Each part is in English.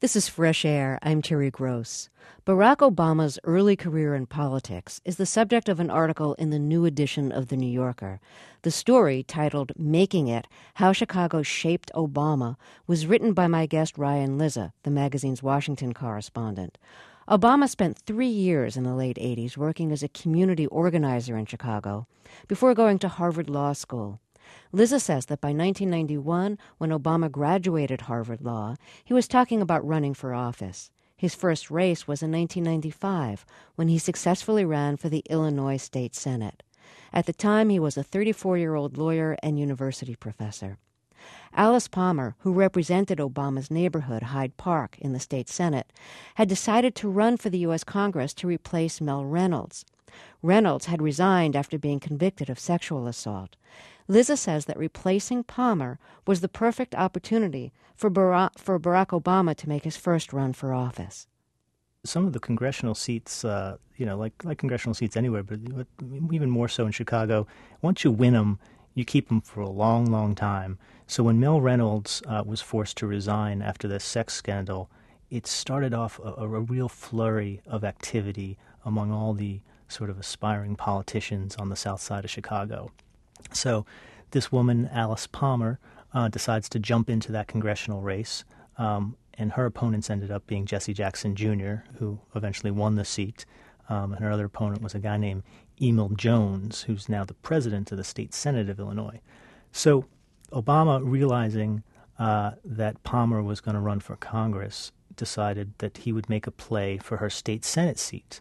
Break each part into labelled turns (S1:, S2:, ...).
S1: This is Fresh Air. I'm Terry Gross. Barack Obama's early career in politics is the subject of an article in the new edition of The New Yorker. The story, titled Making It, How Chicago Shaped Obama, was written by my guest Ryan Lizza, the magazine's Washington correspondent. Obama spent 3 years in the late 80s working as a community organizer in Chicago before going to Harvard Law School. Lizza says that by 1991, when Obama graduated Harvard Law, he was talking about running for office. His first race was in 1995, when he successfully ran for the Illinois State Senate. At the time, he was a 34-year-old lawyer and university professor. Alice Palmer, who represented Obama's neighborhood, Hyde Park, in the state Senate, had decided to run for the U.S. Congress to replace Mel Reynolds. Reynolds had resigned after being convicted of sexual assault. Lizza says that replacing Palmer was the perfect opportunity for Barack Obama to make his first run for office.
S2: Some of the congressional seats, like congressional seats anywhere, but even more so in Chicago, once you win them, you keep them for a long, long time. So when Mel Reynolds was forced to resign after the sex scandal, it started off a real flurry of activity among all the sort of aspiring politicians on the south side of Chicago. So this woman, Alice Palmer, decides to jump into that congressional race, and her opponents ended up being Jesse Jackson Jr., who eventually won the seat, and her other opponent was a guy named Emil Jones, who's now the president of the state Senate of Illinois. So Obama, realizing that Palmer was going to run for Congress, decided that he would make a play for her state Senate seat.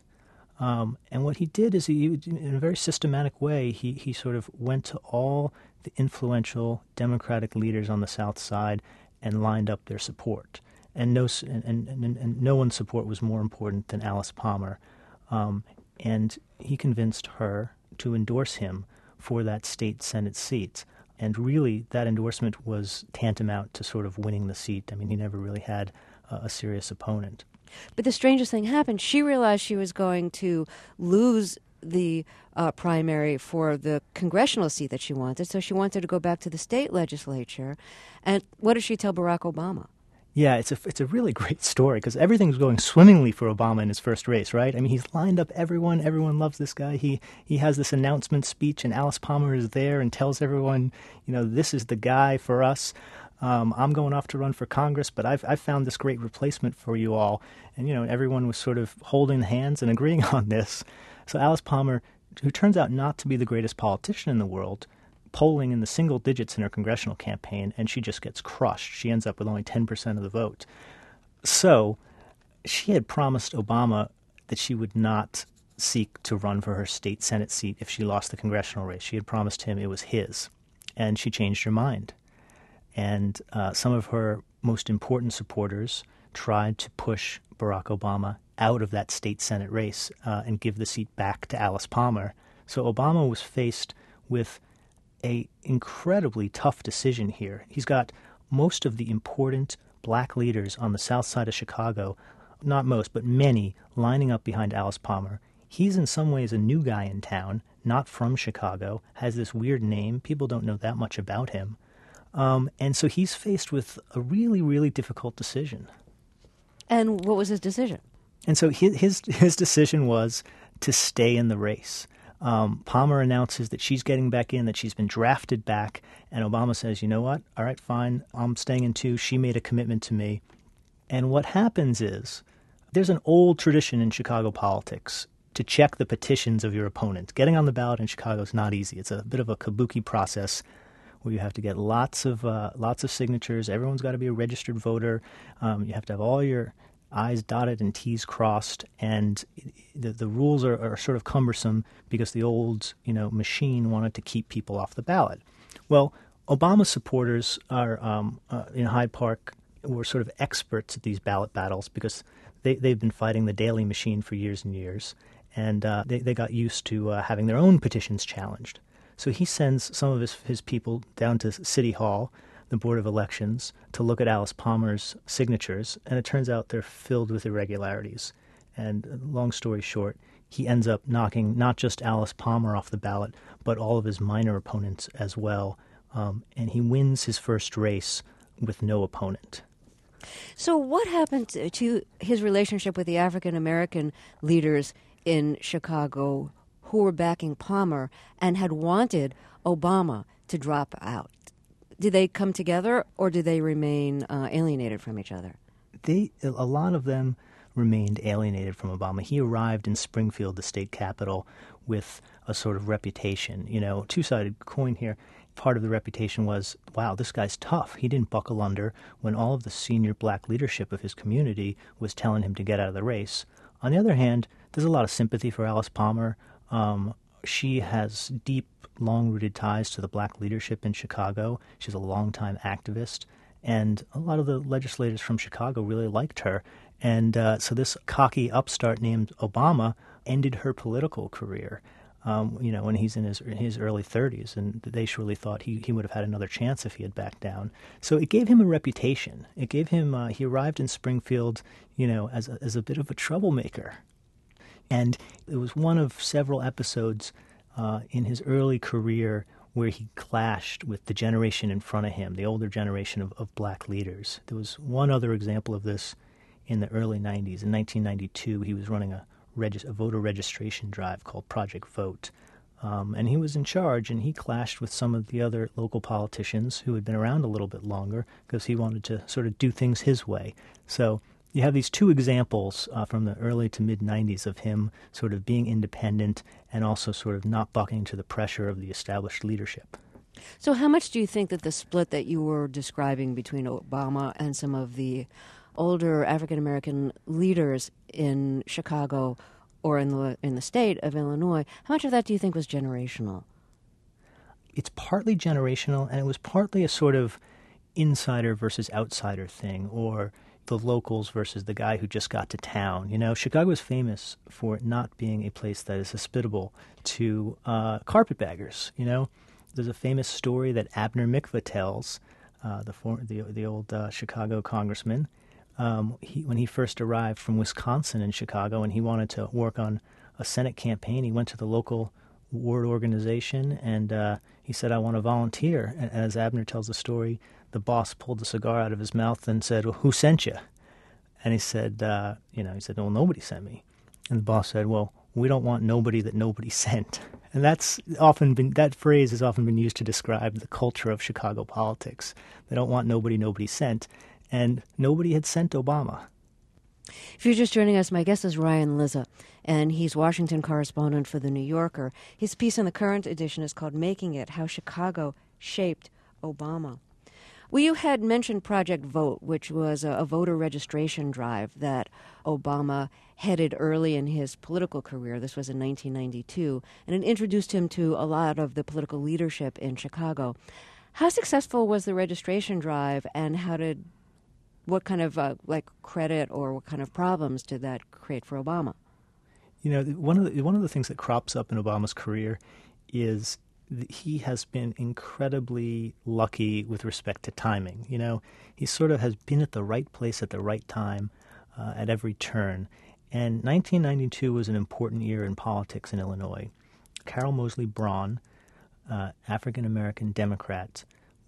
S2: And what he did is, in a very systematic way, he sort of went to all the influential Democratic leaders on the South Side and lined up their support. And no one's support was more important than Alice Palmer. And he convinced her to endorse him for that state Senate seat. And really, that endorsement was tantamount to sort of winning the seat. I mean, he never really had a serious opponent.
S1: But the strangest thing happened. She realized she was going to lose the primary for the congressional seat that she wanted, so she wanted to go back to the state legislature. And what did she tell Barack Obama?
S2: Yeah, it's a really great story because everything's going swimmingly for Obama in his first race, right? I mean, he's lined up everyone. Everyone loves this guy. He has this announcement speech, and Alice Palmer is there and tells everyone, this is the guy for us. I'm going off to run for Congress, but I've found this great replacement for you all. And, everyone was sort of holding hands and agreeing on this. So Alice Palmer, who turns out not to be the greatest politician in the world, polling in the single digits in her congressional campaign, and she just gets crushed. She ends up with only 10% of the vote. So she had promised Obama that she would not seek to run for her state Senate seat if she lost the congressional race. She had promised him it was his, and she changed her mind. And some of her most important supporters tried to push Barack Obama out of that state Senate race and give the seat back to Alice Palmer. So Obama was faced with an incredibly tough decision here. He's got most of the important black leaders on the south side of Chicago, not most, but many, lining up behind Alice Palmer. He's in some ways a new guy in town, not from Chicago, has this weird name. People don't know that much about him. And so he's faced with a really, really difficult decision.
S1: And what was his decision?
S2: And so his decision was to stay in the race. Palmer announces that she's getting back in, that she's been drafted back, and Obama says, you know what, all right, fine, I'm staying in too. She made a commitment to me. And what happens is there's an old tradition in Chicago politics to check the petitions of your opponent. Getting on the ballot in Chicago is not easy. It's a bit of a kabuki process where you have to get lots of signatures. Everyone's got to be a registered voter. You have to have all your I's dotted and T's crossed, and the rules are sort of cumbersome because the old machine wanted to keep people off the ballot. Well, Obama supporters are in Hyde Park were sort of experts at these ballot battles because they've been fighting the Daley machine for years and years, and they got used to having their own petitions challenged. So he sends some of his people down to City Hall, the Board of Elections, to look at Alice Palmer's signatures, and it turns out they're filled with irregularities. And long story short, he ends up knocking not just Alice Palmer off the ballot, but all of his minor opponents as well, and he wins his first race with no opponent.
S1: So, what happened to his relationship with the African American leaders in Chicago who were backing Palmer and had wanted Obama to drop out? Did they come together, or did they remain alienated from each other?
S2: A lot of them remained alienated from Obama. He arrived in Springfield, the state capital, with a sort of reputation. You know, two-sided coin here. Part of the reputation was, wow, this guy's tough. He didn't buckle under when all of the senior black leadership of his community was telling him to get out of the race. On the other hand, there's a lot of sympathy for Alice Palmer. She has deep, long-rooted ties to the black leadership in Chicago. She's a longtime activist. And a lot of the legislators from Chicago really liked her. And so this cocky upstart named Obama ended her political career, when he's in his early 30s. And they surely thought he would have had another chance if he had backed down. So it gave him a reputation. It gave him, he arrived in Springfield, as a bit of a troublemaker. And it was one of several episodes in his early career where he clashed with the generation in front of him, the older generation of black leaders. There was one other example of this in the early 90s. In 1992, he was running a voter registration drive called Project Vote. And he was in charge, and he clashed with some of the other local politicians who had been around a little bit longer because he wanted to sort of do things his way. So you have these two examples from the early to mid-90s of him sort of being independent and also sort of not bucking to the pressure of the established leadership.
S1: So how much do you think that the split that you were describing between Obama and some of the older African-American leaders in Chicago or in the state of Illinois, how much of that do you think was generational?
S2: It's partly generational, and it was partly a sort of insider versus outsider thing, or the locals versus the guy who just got to town. You know, Chicago is famous for not being a place that is hospitable to carpetbaggers. You know, there's a famous story that Abner Mikva tells, the old Chicago congressman. When he first arrived from Wisconsin in Chicago and he wanted to work on a Senate campaign, he went to the local ward organization and he said, I want to volunteer. And as Abner tells the story, the boss pulled the cigar out of his mouth and said, well, who sent you? And he said, well, nobody sent me. And the boss said, well, we don't want nobody that nobody sent. And that phrase has often been used to describe the culture of Chicago politics. They don't want nobody sent. And nobody had sent Obama.
S1: If you're just joining us, my guest is Ryan Lizza, and he's Washington correspondent for The New Yorker. His piece in the current edition is called Making It, How Chicago Shaped Obama. Well, you had mentioned Project Vote, which was a voter registration drive that Obama headed early in his political career. This was in 1992, and it introduced him to a lot of the political leadership in Chicago. How successful was the registration drive, and what kind of credit or what kind of problems did that create for Obama?
S2: You know, one of the things that crops up in Obama's career is he has been incredibly lucky with respect to timing. You know, he sort of has been at the right place at the right time at every turn. And 1992 was an important year in politics in Illinois. Carol Moseley Braun, African-American Democrat,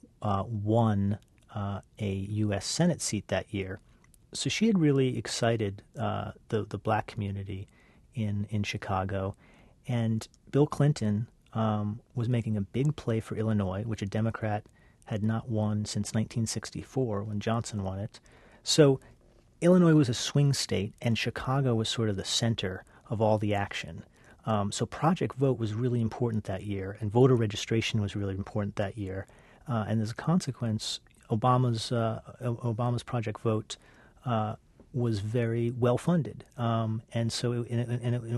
S2: won a U.S. Senate seat that year. So she had really excited the black community in Chicago. And Bill Clinton was making a big play for Illinois, which a Democrat had not won since 1964 when Johnson won it. So Illinois was a swing state, and Chicago was sort of the center of all the action. So Project Vote was really important that year, and voter registration was really important that year. And as a consequence, Obama's Project Vote was very well funded, and so it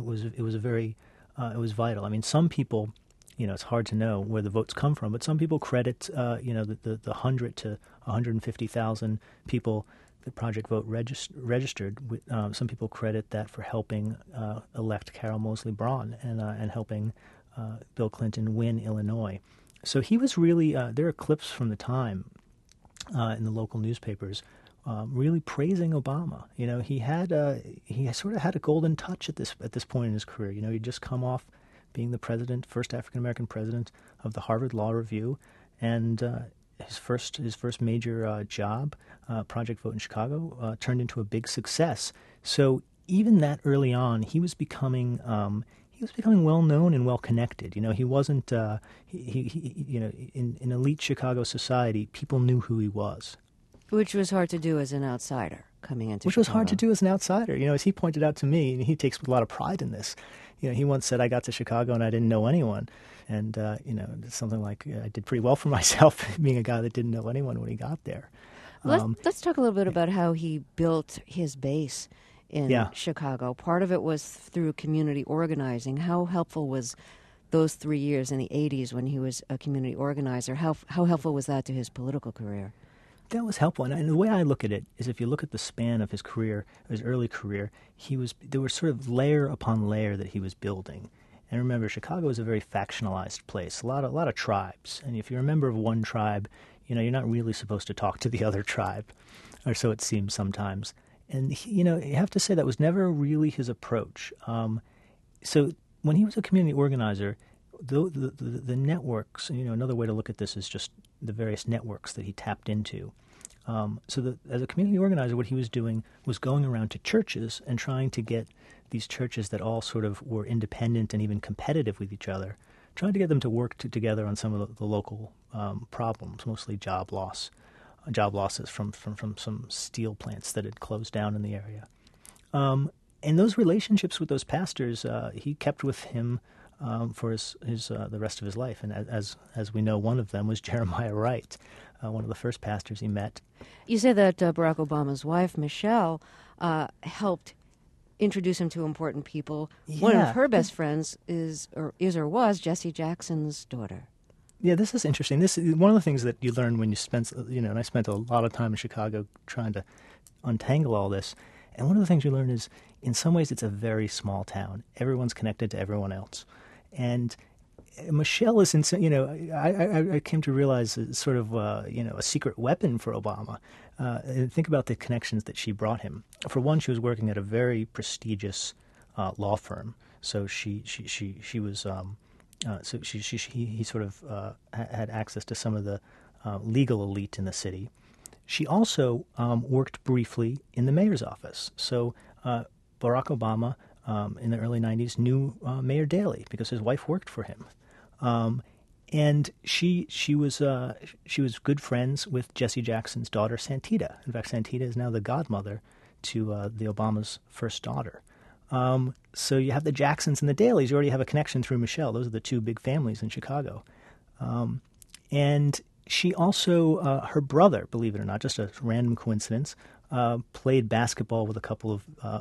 S2: was vital. I mean, some people, it's hard to know where the votes come from, but some people credit the 100 to 150,000 people that Project Vote registered. Some people credit that for helping elect Carol Moseley Braun and helping Bill Clinton win Illinois. So he was really there are clips from the time in the local newspapers really praising Obama. You know, he sort of had a golden touch at this point in his career. You know, he'd just come off being the first African American president of the Harvard Law Review, and his first major job, Project Vote in Chicago, turned into a big success. So even that early on, he was becoming well known and well connected. He wasn't in elite Chicago society, people knew who he was.
S1: Which was hard to do as an outsider coming into
S2: Which
S1: Chicago.
S2: was hard to do as an outsider. As he pointed out to me, and he takes a lot of pride in this. He once said, I got to Chicago and I didn't know anyone. And, it's something like I did pretty well for myself being a guy that didn't know anyone when he got there.
S1: Let's talk a little bit about how he built his base in Chicago. Part of it was through community organizing. How helpful was those 3 years in the 80s when he was a community organizer? How helpful was that to his political career?
S2: That was helpful, and the way I look at it is, if you look at the span of his career, his early career, there was sort of layer upon layer that he was building. And remember, Chicago is a very factionalized place, a lot of tribes, and if you're a member of one tribe, you're not really supposed to talk to the other tribe, or so it seems sometimes. And you have to say that was never really his approach. So when he was a community organizer, the networks, another way to look at this is just the various networks that he tapped into. As a community organizer, what he was doing was going around to churches and trying to get these churches that all sort of were independent and even competitive with each other, trying to get them to work together on some of the local problems, mostly job losses from some steel plants that had closed down in the area. And those relationships with those pastors, he kept with him for the rest of his life. And as we know, one of them was Jeremiah Wright, one of the first pastors he met.
S1: You say that Barack Obama's wife, Michelle, helped introduce him to important people.
S2: Yeah.
S1: One of her best friends is or was Jesse Jackson's daughter.
S2: Yeah, this is interesting. This is one of the things that you learn when you spend, and I spent a lot of time in Chicago trying to untangle all this. And one of the things you learn is, in some ways, it's a very small town. Everyone's connected to everyone else. And Michelle is, I came to realize it's sort of, a secret weapon for Obama. Think about the connections that she brought him. For one, she was working at a very prestigious law firm. So he sort of had access to some of the legal elite in the city. She also worked briefly in the mayor's office. So Barack Obama, in the early 90s, knew Mayor Daley because his wife worked for him. And she was good friends with Jesse Jackson's daughter, Santita. In fact, Santita is now the godmother to the Obama's first daughter. So you have the Jacksons and the Daleys. You already have a connection through Michelle. Those are the two big families in Chicago. And she also, her brother, believe it or not, just a random coincidence, played basketball with a couple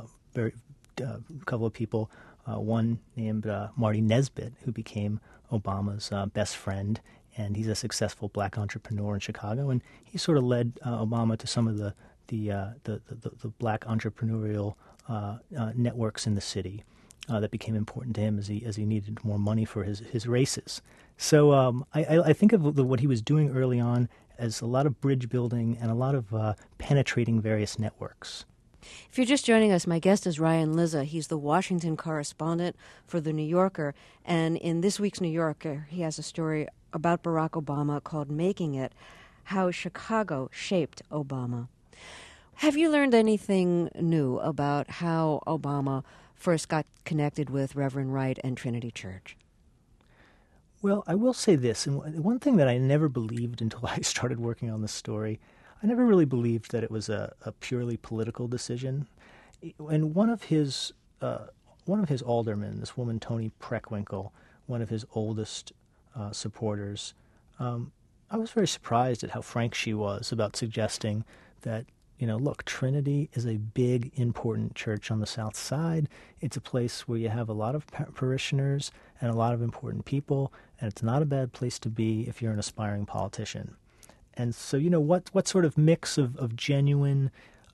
S2: of people. One named Marty Nesbitt, who became Obama's best friend, and he's a successful black entrepreneur in Chicago. And he sort of led Obama to some of the black entrepreneurial networks in the city that became important to him as he needed more money for his races. So I think of what he was doing early on as a lot of bridge building and a lot of penetrating various networks.
S1: If you're just joining us, my guest is Ryan Lizza. He's the Washington correspondent for The New Yorker. And in this week's New Yorker, he has a story about Barack Obama called Making It, How Chicago Shaped Obama. Have you learned anything new about how Obama first got connected with Reverend Wright and Trinity Church?
S2: Well, I will say this, and one thing that I never believed until I started working on this story, I never really believed that it was a purely political decision. And one of his aldermen, this woman Toni Preckwinkle, one of his oldest supporters, I was very surprised at how frank she was about suggesting that, look, Trinity is a big, important church on the South Side. It's a place where you have a lot of parishioners and a lot of important people, and it's not a bad place to be if you're an aspiring politician. And so, what sort of mix of genuine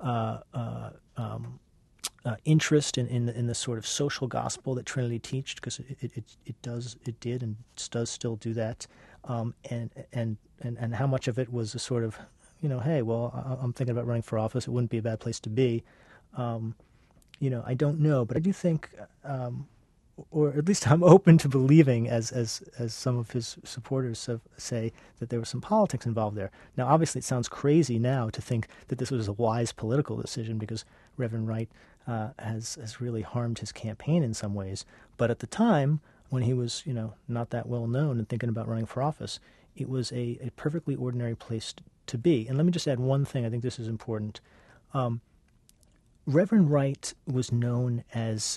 S2: interest in the sort of social gospel that Trinity teached, because it did and does still do that, and how much of it was a sort of, hey, well, I'm thinking about running for office. It wouldn't be a bad place to be. I don't know, but I do think or at least I'm open to believing, as some of his supporters say, that there was some politics involved there. Now, obviously, it sounds crazy now to think that this was a wise political decision because Reverend Wright has really harmed his campaign in some ways. But at the time, when he was not that well known and thinking about running for office, it was a perfectly ordinary place to be. And let me just add one thing. I think this is important. Reverend Wright was known as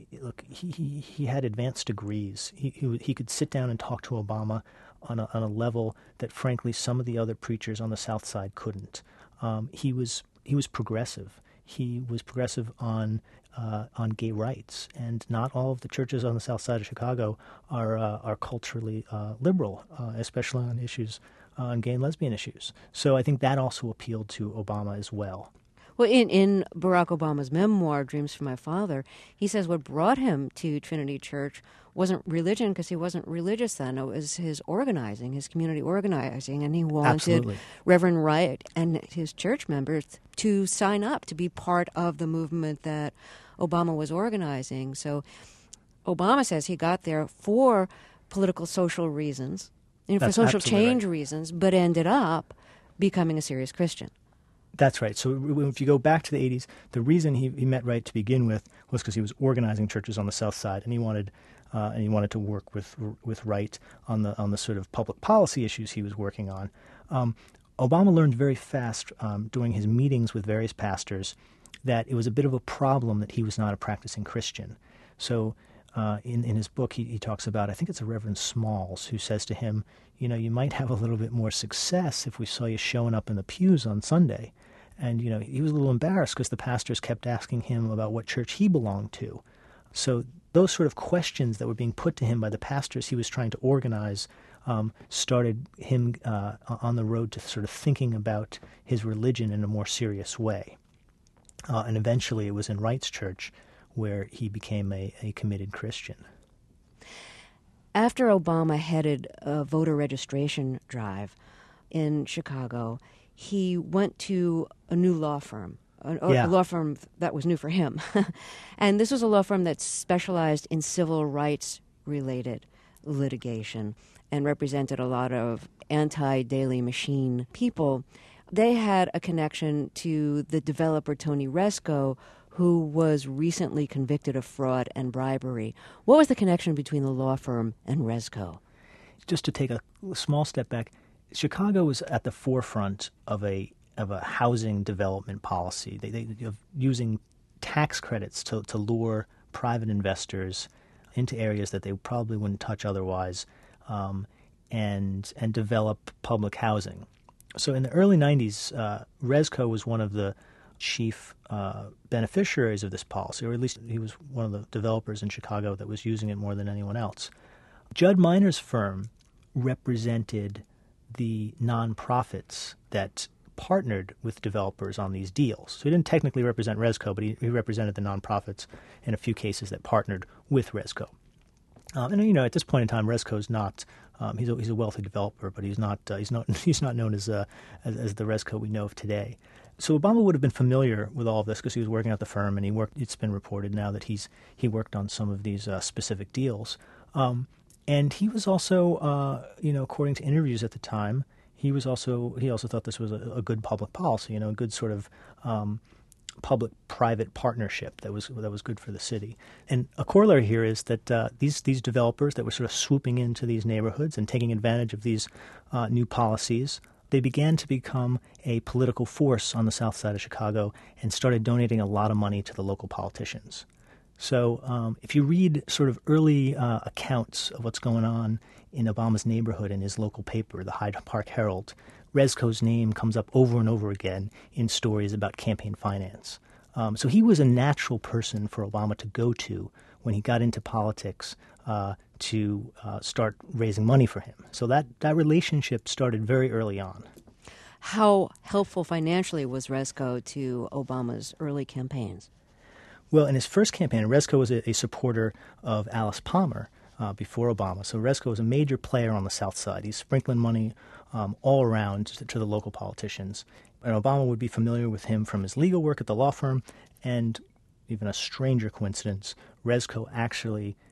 S2: he had advanced degrees. He could sit down and talk to Obama on a level that, frankly, some of the other preachers on the South Side couldn't. He was progressive. He was progressive on gay rights, and not all of the churches on the South Side of Chicago are culturally liberal, especially on issues on gay and lesbian issues. So I think that also appealed to Obama as well.
S1: Well, in Barack Obama's memoir, Dreams from My Father, he says what brought him to Trinity Church wasn't religion, because he wasn't religious then. It was his organizing, his community organizing, and he wanted
S2: Absolutely.
S1: Reverend Wright and his church members to sign up to be part of the movement that Obama was organizing. So Obama says he got there for political, social reasons, for social change reasons, but ended up becoming a serious Christian.
S2: That's right. So if you go back to the 80s, the reason he met Wright to begin with was because he was organizing churches on the South Side, and he wanted to work with Wright on the sort of public policy issues he was working on. Obama learned very fast during his meetings with various pastors that it was a bit of a problem that he was not a practicing Christian. So in his book, he talks about, I think it's a Reverend Smalls, who says to him, you might have a little bit more success if we saw you showing up in the pews on Sunday. And, he was a little embarrassed because the pastors kept asking him about what church he belonged to. So those sort of questions that were being put to him by the pastors he was trying to organize started him on the road to sort of thinking about his religion in a more serious way. And eventually it was in Wright's church where he became a committed Christian.
S1: After Obama headed a voter registration drive in Chicago, he went to a new law firm, a law firm that was new for him. And this was a law firm that specialized in civil rights-related litigation and represented a lot of anti-Daily Machine people. They had a connection to the developer Tony Rezko, who was recently convicted of fraud and bribery. What was the connection between the law firm and Rezko?
S2: Just to take a small step back, Chicago was at the forefront of a housing development policy, of using tax credits to lure private investors into areas that they probably wouldn't touch otherwise, and develop public housing. So in the early 90s, Rezko was one of the chief beneficiaries of this policy, or at least he was one of the developers in Chicago that was using it more than anyone else. Judd Minor's firm represented the nonprofits that partnered with developers on these deals. So he didn't technically represent Rezko, but he represented the nonprofits in a few cases that partnered with Rezko. And at this point in time, Rezko's not he's a wealthy developer, but he's not known as the Rezko we know of today. So Obama would have been familiar with all of this because he was working at the firm, and it's been reported now that he worked on some of these specific deals. And he was also, according to interviews at the time, he also thought this was a good public policy, a good sort of public-private partnership that was good for the city. And a corollary here is that these developers that were sort of swooping into these neighborhoods and taking advantage of these new policies, they began to become a political force on the south side of Chicago and started donating a lot of money to the local politicians. So if you read sort of early accounts of what's going on in Obama's neighborhood in his local paper, the Hyde Park Herald, Rezko's name comes up over and over again in stories about campaign finance. So he was a natural person for Obama to go to when he got into politics to start raising money for him. So that relationship started very early on.
S1: How helpful financially was Rezko to Obama's early campaigns?
S2: Well, in his first campaign, Rezko was a supporter of Alice Palmer before Obama. So Rezko was a major player on the South Side. He's sprinkling money all around to the local politicians. And Obama would be familiar with him from his legal work at the law firm. And even a stranger coincidence, Rezko actually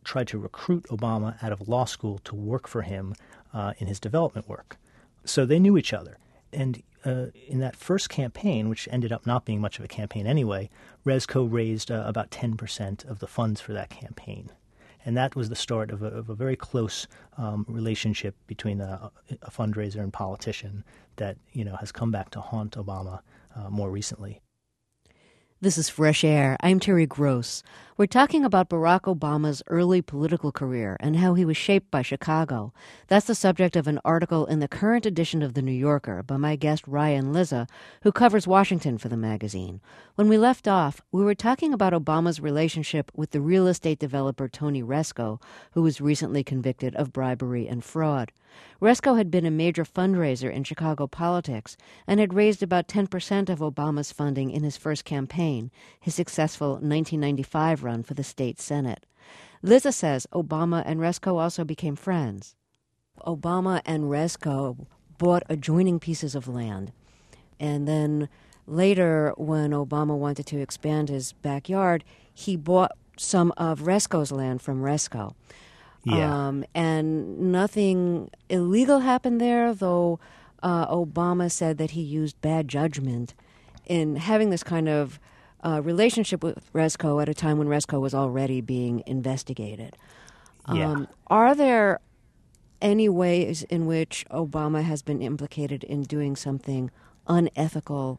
S2: tried to recruit Obama out of law school to work for him in his development work. So they knew each other. And in that first campaign, which ended up not being much of a campaign anyway, Rezko raised about 10% of the funds for that campaign. And that was the start of a very close relationship between a fundraiser and politician that, has come back to haunt Obama more recently.
S1: This is Fresh Air. I'm Terry Gross. We're talking about Barack Obama's early political career and how he was shaped by Chicago. That's the subject of an article in the current edition of The New Yorker by my guest Ryan Lizza, who covers Washington for the magazine. When we left off, we were talking about Obama's relationship with the real estate developer Tony Rezko, who was recently convicted of bribery and fraud. Rezko had been a major fundraiser in Chicago politics and had raised about 10% of Obama's funding in his first campaign, his successful 1995 run for the state Senate. Lizza says Obama and Rezko also became friends. Obama and Rezko bought adjoining pieces of land, and then later, when Obama wanted to expand his backyard, he bought some of Rezko's land from Rezko.
S2: Yeah.
S1: And nothing illegal happened there, though Obama said that he used bad judgment in having this kind of relationship with Rezko at a time when Rezko was already being investigated. Are there any ways in which Obama has been implicated in doing something unethical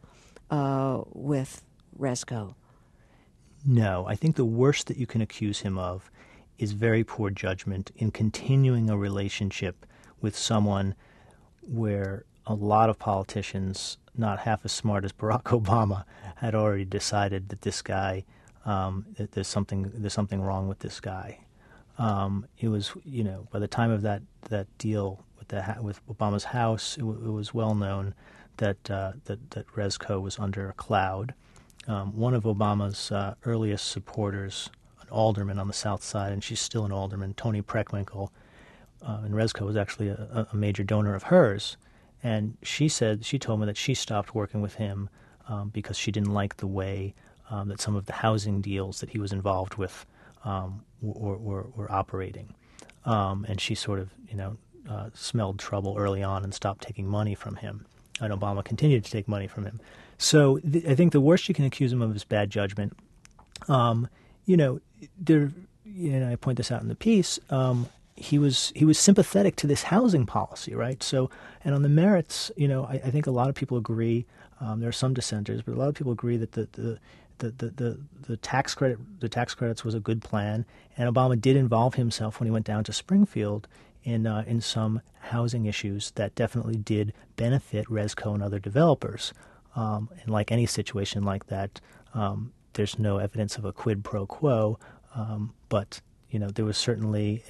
S1: with Rezko?
S2: No, I think the worst that you can accuse him of is very poor judgment in continuing a relationship with someone where a lot of politicians, not half as smart as Barack Obama, had already decided that this guy, that there's something wrong with this guy. It was, by the time of that deal with Obama's house, it was well known that Rezko was under a cloud. One of Obama's earliest supporters, an alderman on the South Side, and she's still an alderman, Toni Preckwinkle, and Rezko was actually a major donor of hers. And she told me that she stopped working with him because she didn't like the way that some of the housing deals that he was involved with were operating. And she sort of, smelled trouble early on and stopped taking money from him. And Obama continued to take money from him. So I think the worst you can accuse him of is bad judgment. I point this out in the piece. He was sympathetic to this housing policy, right? So, and on the merits, I think a lot of people agree. There are some dissenters, but a lot of people agree that the tax credits was a good plan, and Obama did involve himself when he went down to Springfield in some housing issues that definitely did benefit Rezko and other developers. And like any situation like that, there's no evidence of a quid pro quo, but there was certainly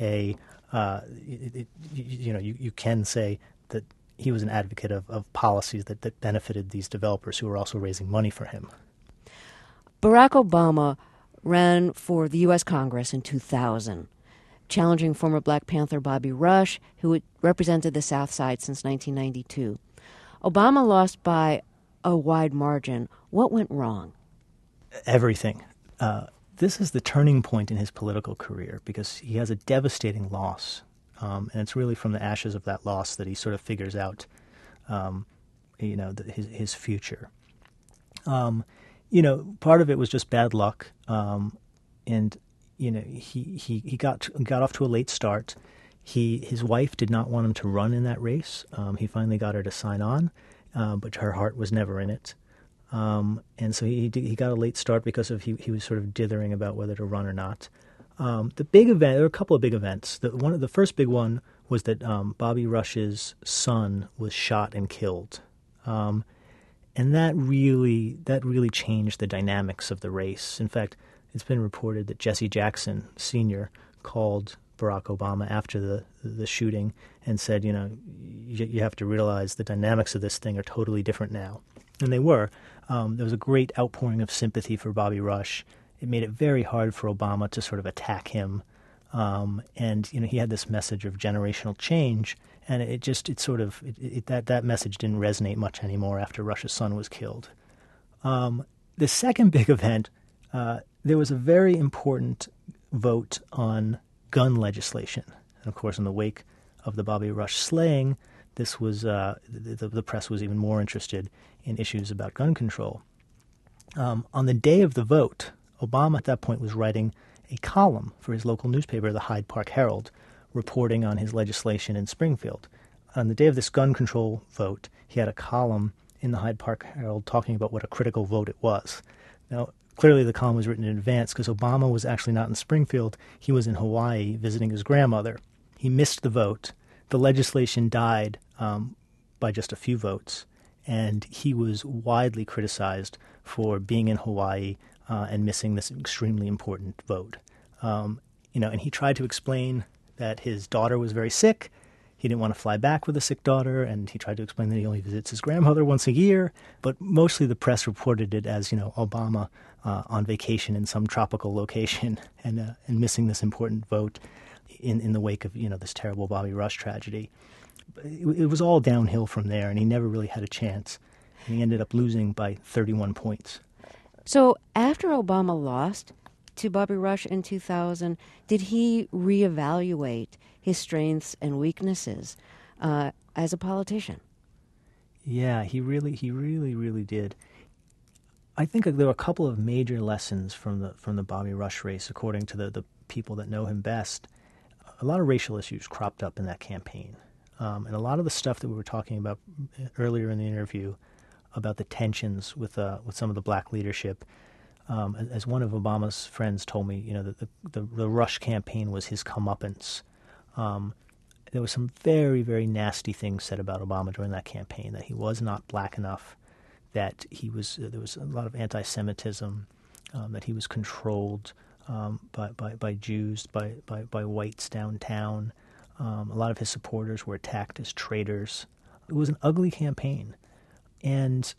S2: you can say that he was an advocate of policies that benefited these developers who were also raising money for him.
S1: Barack Obama ran for the U.S. Congress in 2000, challenging former Black Panther Bobby Rush, who had represented the South Side since 1992. Obama lost by a wide margin. What went wrong?
S2: Everything. This is the turning point in his political career because he has a devastating loss, and it's really from the ashes of that loss that he sort of figures out, his future. Part of it was just bad luck, and he got off to a late start. His wife did not want him to run in that race. He finally got her to sign on, but her heart was never in it. And so he got a late start because he was sort of dithering about whether to run or not. The big event, there were a couple of big events. The first big one was that Bobby Rush's son was shot and killed, and that really changed the dynamics of the race. In fact, it's been reported that Jesse Jackson Sr. called Barack Obama after the shooting and said, you have to realize the dynamics of this thing are totally different now. And they were. There was a great outpouring of sympathy for Bobby Rush. It made it very hard for Obama to sort of attack him. And he had this message of generational change, and that message didn't resonate much anymore after Rush's son was killed. The second big event, there was a very important vote on gun legislation. And of course, in the wake of the Bobby Rush slaying, this was the press was even more interested in issues about gun control. On the day of the vote, Obama at that point was writing a column for his local newspaper, the Hyde Park Herald, reporting on his legislation in Springfield. On the day of this gun control vote, he had a column in the Hyde Park Herald talking about what a critical vote it was. Now, clearly the column was written in advance because Obama was actually not in Springfield. He was in Hawaii visiting his grandmother. He missed the vote. The legislation died by just a few votes, and he was widely criticized for being in Hawaii and missing this extremely important vote. And he tried to explain that his daughter was very sick. He didn't want to fly back with a sick daughter, and he tried to explain that he only visits his grandmother once a year. But mostly the press reported it as, Obama on vacation in some tropical location and missing this important vote in the wake of, this terrible Bobby Rush tragedy. It was all downhill from there, and he never really had a chance. And he ended up losing by 31 points.
S1: So after Obama lost to Bobby Rush in 2000, did he reevaluate his strengths and weaknesses as a politician?
S2: Yeah, he really did. I think there were a couple of major lessons from the Bobby Rush race, according to the people that know him best. A lot of racial issues cropped up in that campaign. And a lot of the stuff that we were talking about earlier in the interview about the tensions with some of the black leadership, as one of Obama's friends told me, that the Rush campaign was his comeuppance. There was some very, very nasty things said about Obama during that campaign, that he was not black enough, that there was a lot of anti-Semitism, that he was controlled by Jews, by whites downtown. A lot of his supporters were attacked as traitors. It was an ugly campaign. And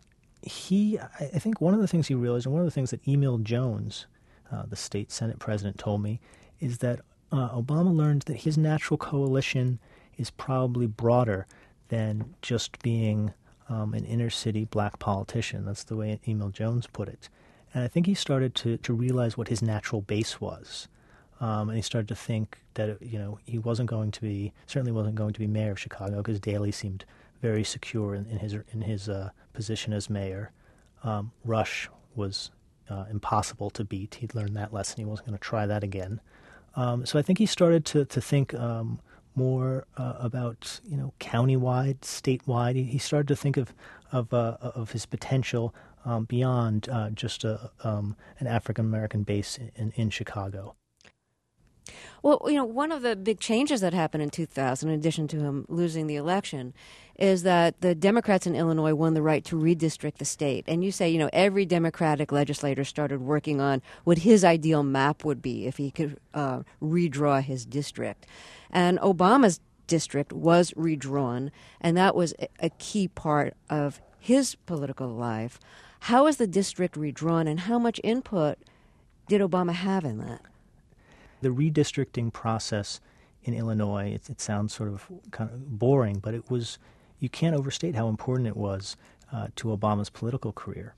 S2: I think one of the things he realized, and one of the things that Emil Jones, the state Senate president, told me, is that Obama learned that his natural coalition is probably broader than just being an inner-city black politician. That's the way Emil Jones put it. And I think he started to realize what his natural base was. And he started to think that, he certainly wasn't going to be mayor of Chicago, because Daley seemed very secure in his position as mayor. Rush was impossible to beat. He'd learned that lesson. He wasn't going to try that again. So I think he started to think more about countywide, statewide. He started to think of his potential beyond just an African American base in Chicago.
S1: Well, one of the big changes that happened in 2000, in addition to him losing the election, is that the Democrats in Illinois won the right to redistrict the state. And you say, every Democratic legislator started working on what his ideal map would be if he could redraw his district. And Obama's district was redrawn, and that was a key part of his political life. How is the district redrawn, and how much input did Obama have in that?
S2: The redistricting process in Illinois, it sounds sort of kind of boring, but you can't overstate how important it was to Obama's political career.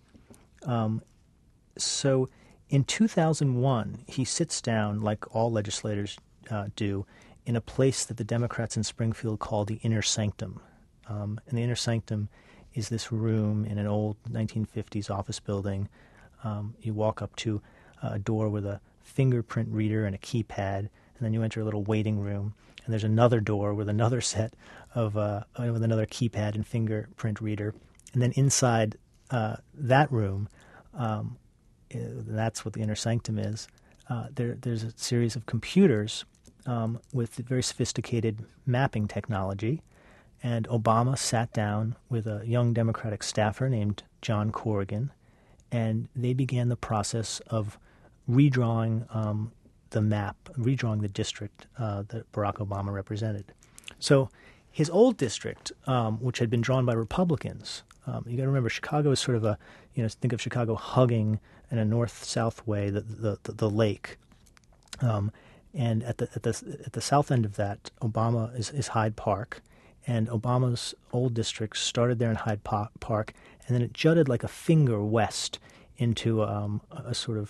S2: So in 2001, he sits down, like all legislators do, in a place that the Democrats in Springfield call the Inner Sanctum. And the Inner Sanctum is this room in an old 1950s office building. You walk up to a door with a fingerprint reader and a keypad, and then you enter a little waiting room, and there's another door with another set of with another keypad and fingerprint reader, and then inside that room, that's what the Inner Sanctum is. There's a series of computers with very sophisticated mapping technology, and Obama sat down with a young Democratic staffer named John Corrigan, and they began the process of redrawing the map, redrawing the district that Barack Obama represented. So his old district, which had been drawn by Republicans, you got to remember Chicago is sort of think of Chicago hugging in a north-south way the lake, and at the south end of that, Obama is Hyde Park, and Obama's old district started there in Hyde Park, and then it jutted like a finger west into a sort of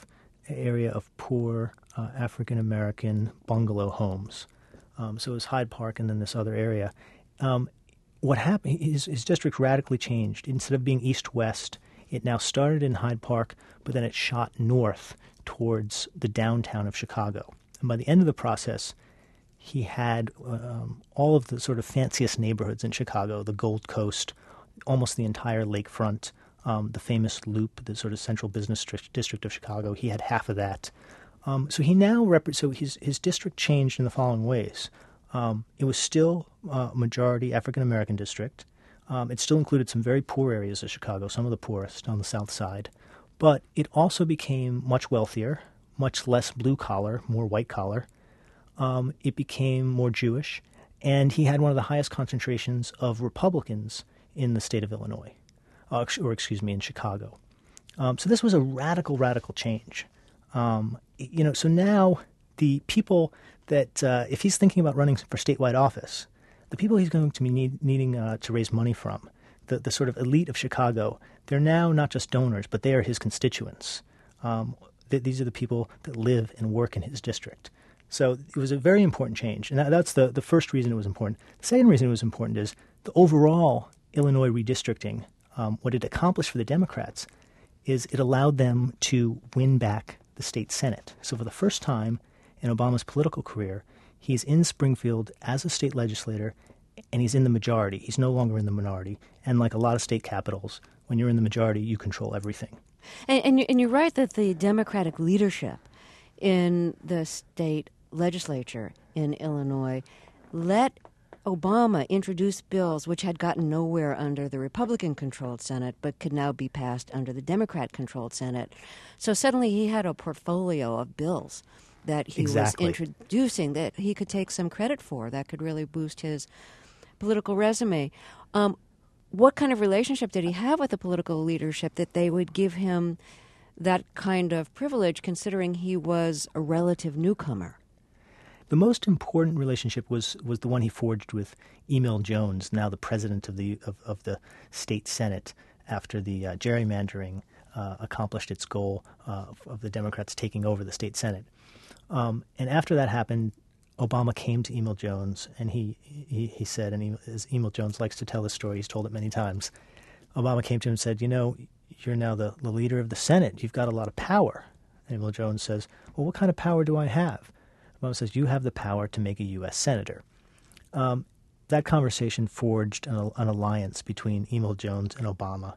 S2: area of poor African-American bungalow homes. So it was Hyde Park and then this other area. What happened, his district radically changed. Instead of being east-west, it now started in Hyde Park, but then it shot north towards the downtown of Chicago. And by the end of the process, he had all of the sort of fanciest neighborhoods in Chicago, the Gold Coast, almost the entire lakefront, the famous Loop, the sort of central business district of Chicago. He had half of that. So he now so his district changed in the following ways. It was still a majority African-American district. It still included some very poor areas of Chicago, some of the poorest on the south side. But it also became much wealthier, much less blue-collar, more white-collar. It became more Jewish, and he had one of the highest concentrations of Republicans in the state of Illinois, in Chicago. So this was a radical, radical change. So now the people that, if he's thinking about running for statewide office, the people he's going to be needing to raise money from, the sort of elite of Chicago, they're now not just donors, but they are his constituents. These are the people that live and work in his district. So it was a very important change, and that's the first reason it was important. The second reason it was important is the overall Illinois redistricting. What it accomplished for the Democrats is it allowed them to win back the state Senate. So for the first time in Obama's political career, he's in Springfield as a state legislator, and he's in the majority. He's no longer in the minority. And like a lot of state capitals, when you're in the majority, you control everything.
S1: And you're right that the Democratic leadership in the state legislature in Illinois let Obama introduce bills which had gotten nowhere under the Republican-controlled Senate but could now be passed under the Democrat-controlled Senate. So suddenly he had a portfolio of bills that he was introducing that he could take some credit for, that could really boost his political resume. What kind of relationship did he have with the political leadership that they would give him that kind of privilege, considering he was a relative newcomer?
S2: The most important relationship was the one he forged with Emil Jones, now the president of the state Senate, after the gerrymandering accomplished its goal of the Democrats taking over the state Senate. And after that happened, Obama came to Emil Jones, and he said, and as Emil Jones likes to tell this story, he's told it many times, Obama came to him and said, you're now the leader of the Senate. You've got a lot of power. And Emil Jones says, well, what kind of power do I have? Obama says, you have the power to make a U.S. senator. That conversation forged an alliance between Emil Jones and Obama.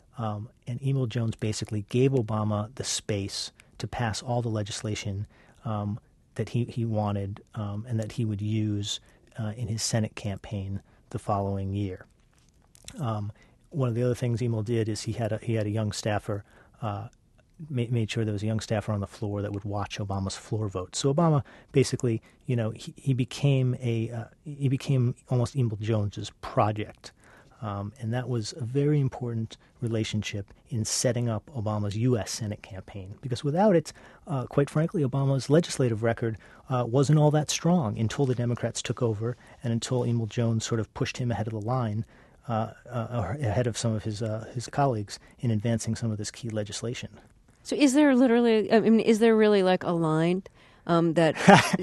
S2: And Emil Jones basically gave Obama the space to pass all the legislation that he wanted and that he would use in his Senate campaign the following year. One of the other things Emil did is he had a young staffer, made sure there was a young staffer on the floor that would watch Obama's floor vote. So Obama basically, he became almost Emil Jones's project. And that was a very important relationship in setting up Obama's U.S. Senate campaign. Because without it, quite frankly, Obama's legislative record wasn't all that strong until the Democrats took over and until Emil Jones sort of pushed him ahead of the line, ahead of some of his colleagues in advancing some of this key legislation.
S1: So is there really like a line that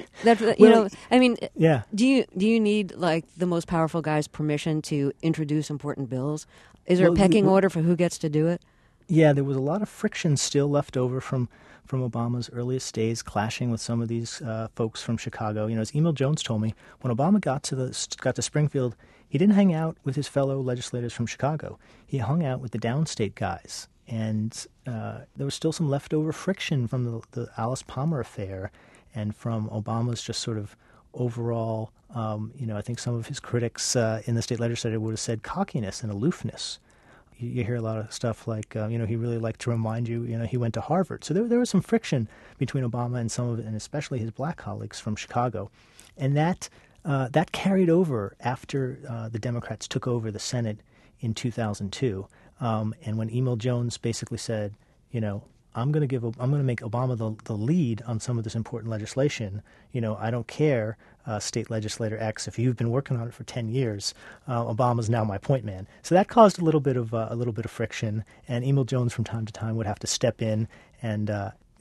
S2: yeah.
S1: Do you need like the most powerful guy's permission to introduce important bills? Is there a pecking order for who gets to do it?
S2: Yeah, there was a lot of friction still left over from Obama's earliest days, clashing with some of these folks from Chicago. As Emil Jones told me, when Obama got to Springfield, he didn't hang out with his fellow legislators from Chicago. He hung out with the downstate guys. And there was still some leftover friction from the Alice Palmer affair and from Obama's just sort of overall, I think some of his critics in the state legislature would have said cockiness and aloofness. You hear a lot of stuff like, he really liked to remind you, he went to Harvard. So there was some friction between Obama and some of it, and especially his black colleagues from Chicago. And that carried over after the Democrats took over the Senate in 2002. And when Emil Jones basically said, I'm going to make Obama the lead on some of this important legislation. I don't care, State Legislator X, if you've been working on it for 10 years, Obama's now my point man. So that caused a little bit of friction, and Emil Jones from time to time would have to step in and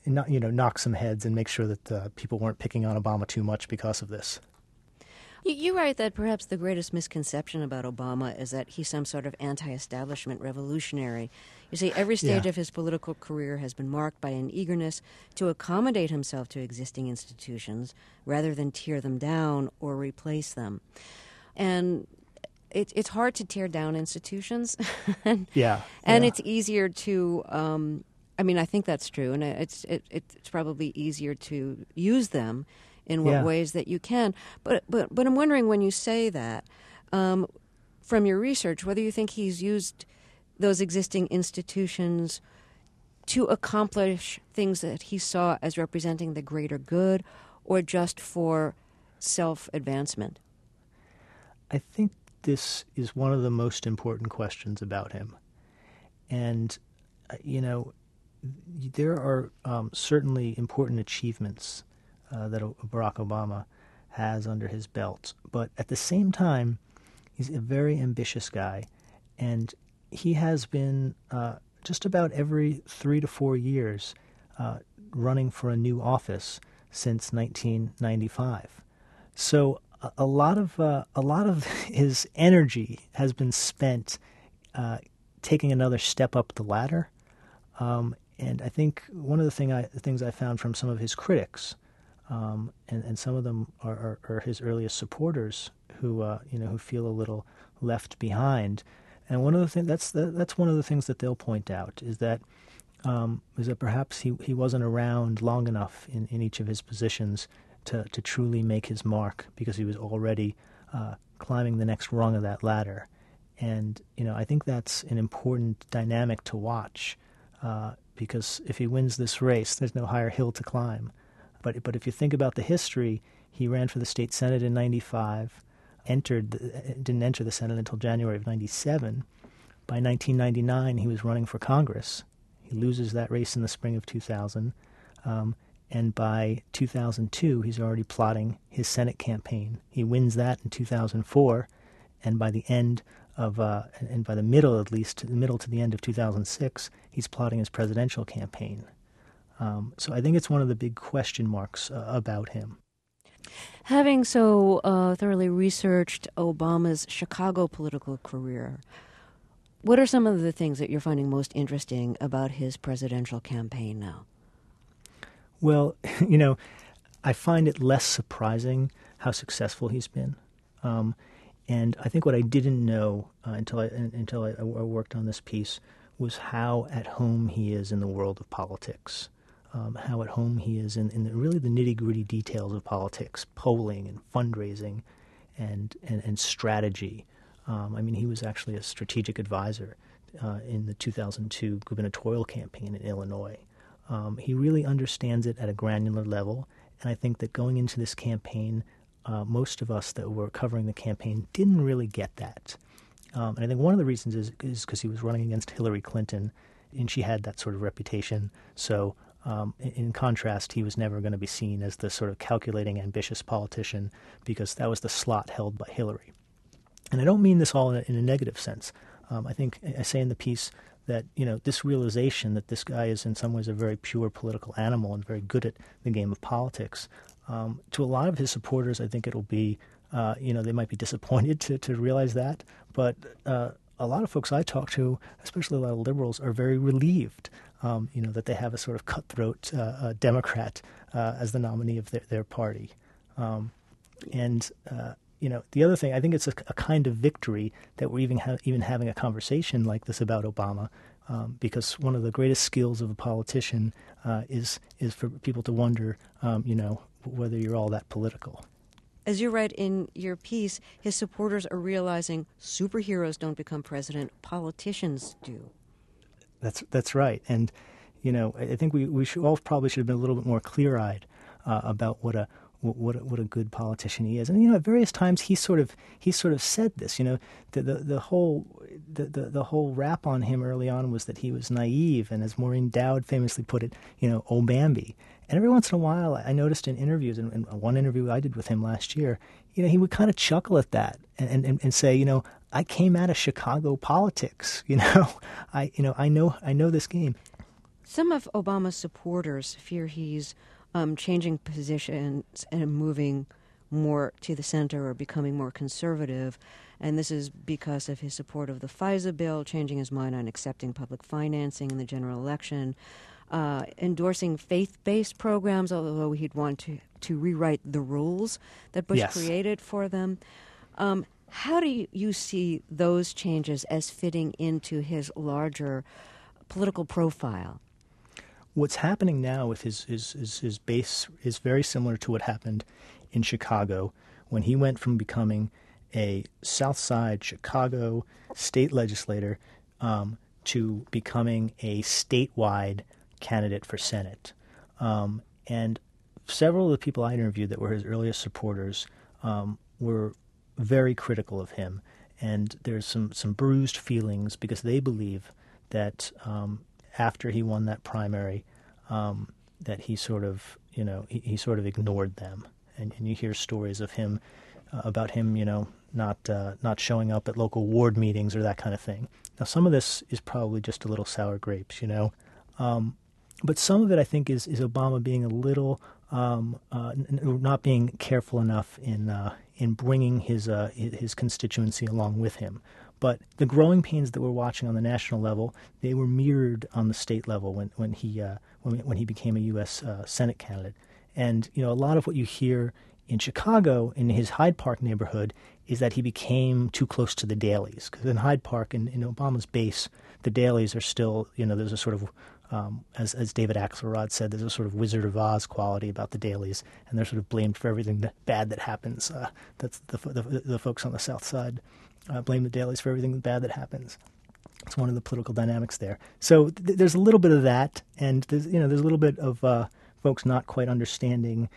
S2: knock some heads and make sure that people weren't picking on Obama too much because of this.
S1: You write that perhaps the greatest misconception about Obama is that he's some sort of anti-establishment revolutionary. You see, every stage of his political career has been marked by an eagerness to accommodate himself to existing institutions rather than tear them down or replace them. And it's hard to tear down institutions. and it's easier to, I think that's true, and it's probably easier to use them in what ways that you can. But I'm wondering, when you say that, from your research, whether you think he's used those existing institutions to accomplish things that he saw as representing the greater good, or just for self-advancement.
S2: I think this is one of the most important questions about him. And, there are certainly important achievements that Barack Obama has under his belt. But at the same time, he's a very ambitious guy. And he has been just about every 3 to 4 years running for a new office since 1995. So a lot of his energy has been spent taking another step up the ladder. And I think one of the things I found from some of his critics, and some of them are his earliest supporters who feel a little left behind. And one of the things that's one of the things that they'll point out is that perhaps he wasn't around long enough in each of his positions to truly make his mark, because he was already climbing the next rung of that ladder. And I think that's an important dynamic to watch, because if he wins this race, there's no higher hill to climb. But if you think about the history, he ran for the state senate in 95, didn't enter the Senate until January of 97. By 1999, he was running for Congress. He loses that race in the spring of 2000. And by 2002, he's already plotting his Senate campaign. He wins that in 2004, and by the end of, and by the middle at least, the middle to the end of 2006, he's plotting his presidential campaign. So I think it's one of the big question marks about him.
S1: Having so thoroughly researched Obama's Chicago political career, what are some of the things that you're finding most interesting about his presidential campaign now?
S2: Well, I find it less surprising how successful he's been. And I think what I didn't know until I worked on this piece was how at home he is in the world of politics. How at home he is in really the nitty-gritty details of politics, polling and fundraising and strategy. He was actually a strategic advisor in the 2002 gubernatorial campaign in Illinois. He really understands it at a granular level, and I think that going into this campaign, most of us that were covering the campaign didn't really get that. And I think one of the reasons is because he was running against Hillary Clinton, and she had that sort of reputation. So in contrast, he was never going to be seen as the sort of calculating, ambitious politician, because that was the slot held by Hillary. And I don't mean this all in a negative sense. I think I say in the piece that, this realization that this guy is in some ways a very pure political animal and very good at the game of politics, to a lot of his supporters, I think it'll be, they might be disappointed to realize that. But a lot of folks I talk to, especially a lot of liberals, are very relieved, that they have a sort of cutthroat Democrat as the nominee of their party. The other thing, I think it's a kind of victory that we're even having a conversation like this about Obama, because one of the greatest skills of a politician is for people to wonder, whether you're all that political.
S1: As you write in your piece, his supporters are realizing superheroes don't become president, politicians do.
S2: That's right. And, I think we should have been a little bit more clear-eyed about what a good politician he is. And at various times he sort of said this. The whole rap on him early on was that he was naive, and as Maureen Dowd famously put it, oh Bambi. And every once in a while, I noticed in interviews, and one interview I did with him last year, he would kind of chuckle at that and say, I came out of Chicago politics. I know this game.
S1: Some of Obama's supporters fear he's changing positions and moving more to the center or becoming more conservative. And this is because of his support of the FISA bill, changing his mind on accepting public financing in the general election, endorsing faith-based programs, although he'd want to rewrite the rules that Bush created for them. How do you see those changes as fitting into his larger political profile?
S2: What's happening now with his base is very similar to what happened in Chicago when he went from becoming a South Side Chicago state legislator to becoming a statewide candidate for Senate. And several of the people I interviewed that were his earliest supporters were very critical of him. And there's some bruised feelings because they believe that after he won that primary, that he sort of, he sort of ignored them. And you hear stories of him, about him, not showing up at local ward meetings or that kind of thing. Now, some of this is probably just a little sour grapes, but some of it, I think, is Obama being a little not being careful enough in bringing his constituency along with him. But the growing pains that we're watching on the national level, they were mirrored on the state level when he became a U.S. Senate candidate. And a lot of what you hear in Chicago, in his Hyde Park neighborhood, is that he became too close to the dailies. Because in Hyde Park, in Obama's base, the dailies are still, there's a sort of, as David Axelrod said, there's a sort of Wizard of Oz quality about the dailies, and they're sort of blamed for everything bad that happens. That's the folks on the South Side blame the dailies for everything bad that happens. It's one of the political dynamics there. So there's a little bit of that, and there's a little bit of folks not quite understanding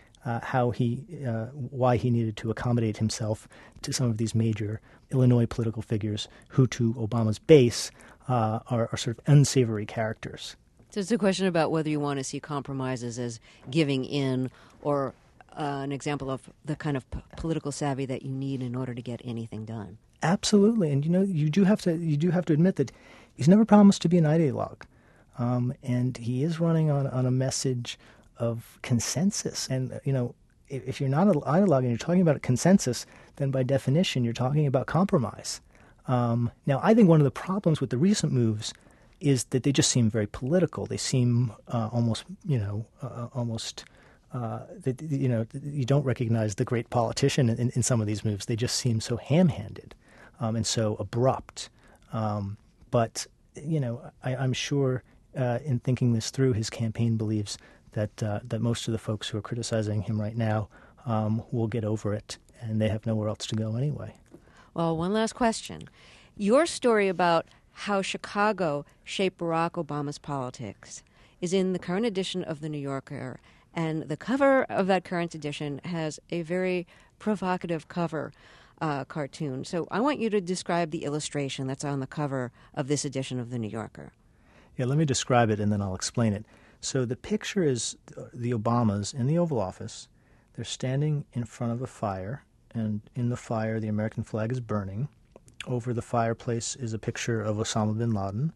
S2: why he needed to accommodate himself to some of these major Illinois political figures who, to Obama's base, are sort of unsavory characters.
S1: So it's a question about whether you want to see compromises as giving in or an example of the kind of political savvy that you need in order to get anything done.
S2: Absolutely, and you do have to admit that he's never promised to be an ideologue, and he is running on a message of consensus. And if you're not an ideologue and you're talking about a consensus, then by definition you're talking about compromise. Now, I think one of the problems with the recent moves is that they just seem very political. They seem almost that you don't recognize the great politician in some of these moves. They just seem so ham-handed and so abrupt. But I'm sure in thinking this through, his campaign believes that most of the folks who are criticizing him right now will get over it, and they have nowhere else to go anyway.
S1: Well, one last question. Your story about how Chicago shaped Barack Obama's politics is in the current edition of The New Yorker, and the cover of that current edition has a very provocative cover cartoon. So I want you to describe the illustration that's on the cover of this edition of The New Yorker.
S2: Yeah, let me describe it and then I'll explain it. So the picture is the Obamas in the Oval Office. They're standing in front of a fire, and in the fire the American flag is burning. Over the fireplace is a picture of Osama bin Laden.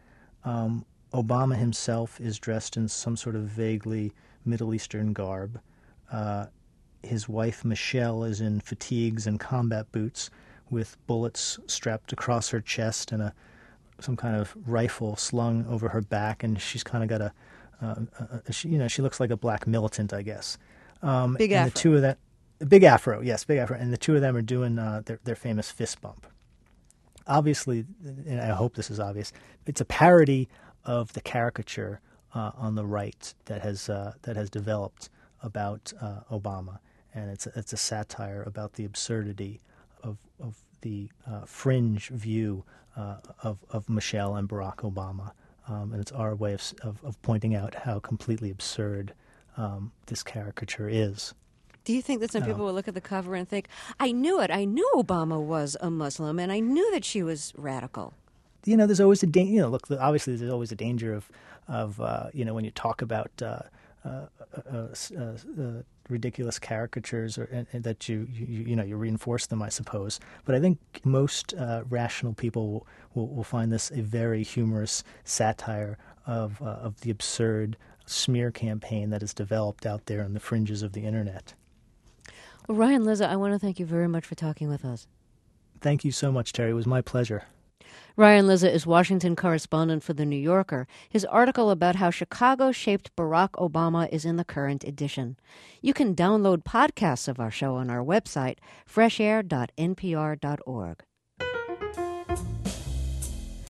S2: Obama himself is dressed in some sort of vaguely Middle Eastern garb. His wife, Michelle, is in fatigues and combat boots with bullets strapped across her chest and some kind of rifle slung over her back, and she's kind of got she looks like a black militant, I guess.
S1: Big afro.
S2: The two of them, big afro, yes, big afro, and the two of them are doing their famous fist bump. Obviously, and I hope this is obvious, it's a parody of the caricature on the right that has developed about Obama, and it's a satire about the absurdity of the fringe view of Michelle and Barack Obama, and it's our way of pointing out how completely absurd this caricature is.
S1: Do you think that some people will look at the cover and think, I knew it, I knew Obama was a Muslim, and I knew that she was radical?
S2: There's always a danger. Look, obviously, there's always a danger of when you talk about ridiculous caricatures, and that you reinforce them, I suppose. But I think most rational people will find this a very humorous satire of the absurd smear campaign that is developed out there on the fringes of the internet.
S1: Well, Ryan Lizza, I want to thank you very much for talking with us.
S2: Thank you so much, Terry. It was my pleasure.
S1: Ryan Lizza is Washington correspondent for The New Yorker. His article about how Chicago shaped Barack Obama is in the current edition. You can download podcasts of our show on our website, freshair.npr.org.